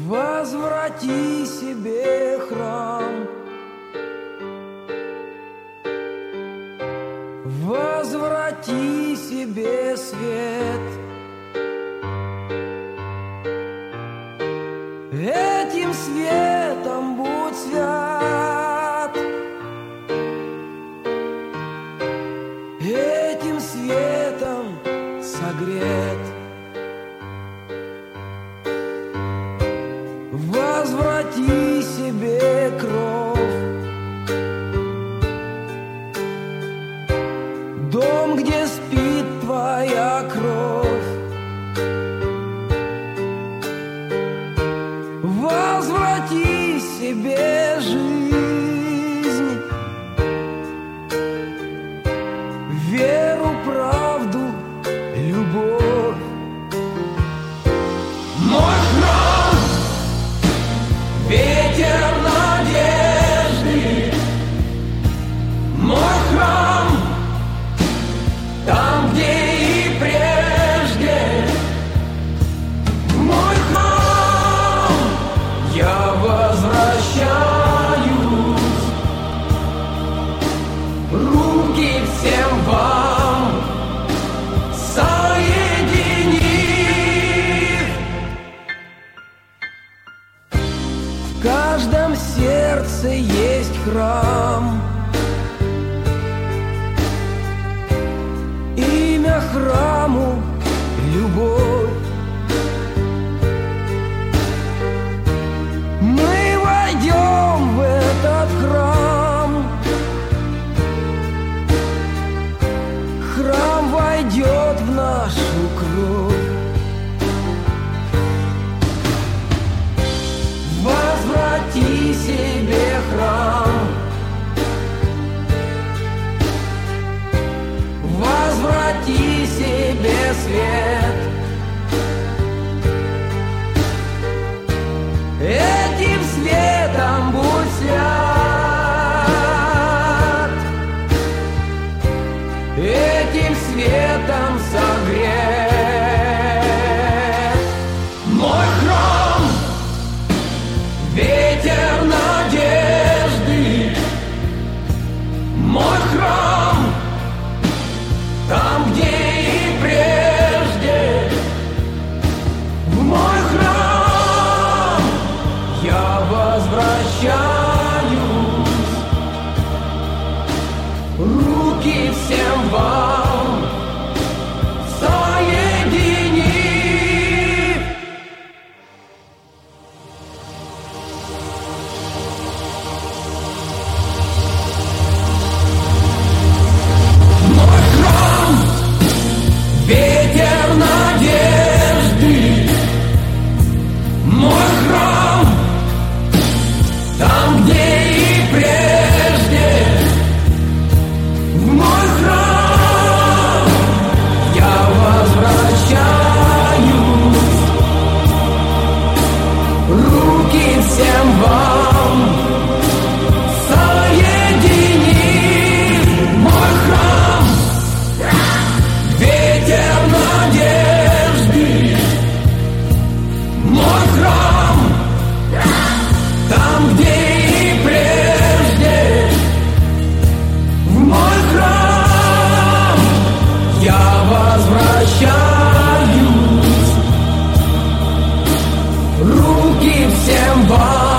Возврати себе храм, возврати себе свет. Этим светом будь свят, этим светом согрет. Возврати себе кровь, дом, где спит твоя кровь. Возврати себе жизнь, веру, правду, любовь. Мой храм, ветер надежды, мой храм, там, где и прежде. Мой храм, я возвращаюсь, руки всем вам соединив. В каждом сердце есть храм, имя храму — любовь. Мы войдем в этот храм, храм войдет в нашу кровь. Возврати себе храм, возврати себе свет. Этим светом будь свят, этим светом согрет. Мой храм, ветер надежды, мой храм, там, где и прежде. В мой храм я возвращаюсь, руки всем вам соединив. Мой храм, ветер надежды, мой храм, там, где и прежде. В мой храм я возвращаюсь, руки всем вам соединив. Мой храм, ветер надежды, мой храм, там, где и прежде. В мой храм я возвращаюсь, руки всем вам